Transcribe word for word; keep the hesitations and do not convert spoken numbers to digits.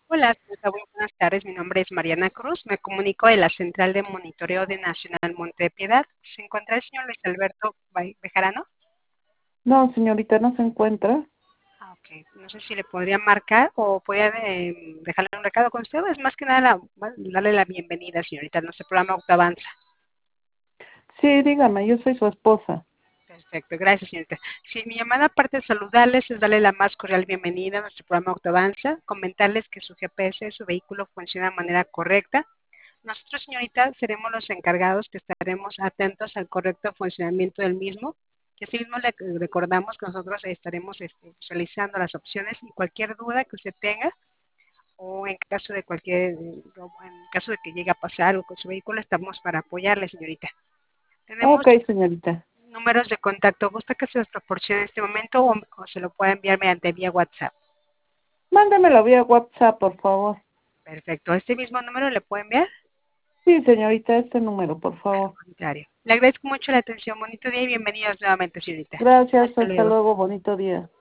Hola, señorita, muy buenas tardes. Mi nombre es Mariana Cruz. Me comunico de la Central de Monitoreo de Nacional Monte de Piedad. ¿Se encuentra el señor Luis Alberto Bay- Bejarano? No, señorita, no se encuentra. Ah, ok. No sé si le podría marcar o podría eh, dejarle un recado con usted. Es más que nada la- bueno, darle la bienvenida, señorita, a nuestro programa Autoavanza. Sí, dígame, yo soy su esposa. Perfecto, gracias, señorita. Sí, mi llamada, aparte de saludarles, es darle la más cordial bienvenida a nuestro programa Autoavanza, comentarles que su G P S, su vehículo, funciona de manera correcta. Nosotros, señorita, seremos los encargados que estaremos atentos al correcto funcionamiento del mismo. Que así mismo le recordamos que nosotros estaremos este, visualizando las opciones y cualquier duda que usted tenga o en caso de cualquier, en caso de que llegue a pasar algo con su vehículo, estamos para apoyarle, señorita. Tenemos Ok, señorita. números de contacto. ¿Gusta que se los proporcione en este momento o, o se lo pueda enviar mediante vía WhatsApp? Mándemelo vía WhatsApp, por favor. Perfecto. ¿Este mismo número le puede enviar? Sí, señorita, este número, por favor. Contrario. Le agradezco mucho la atención. Bonito día y bienvenidos nuevamente, señorita. Gracias, Hasta hasta luego. luego, bonito día.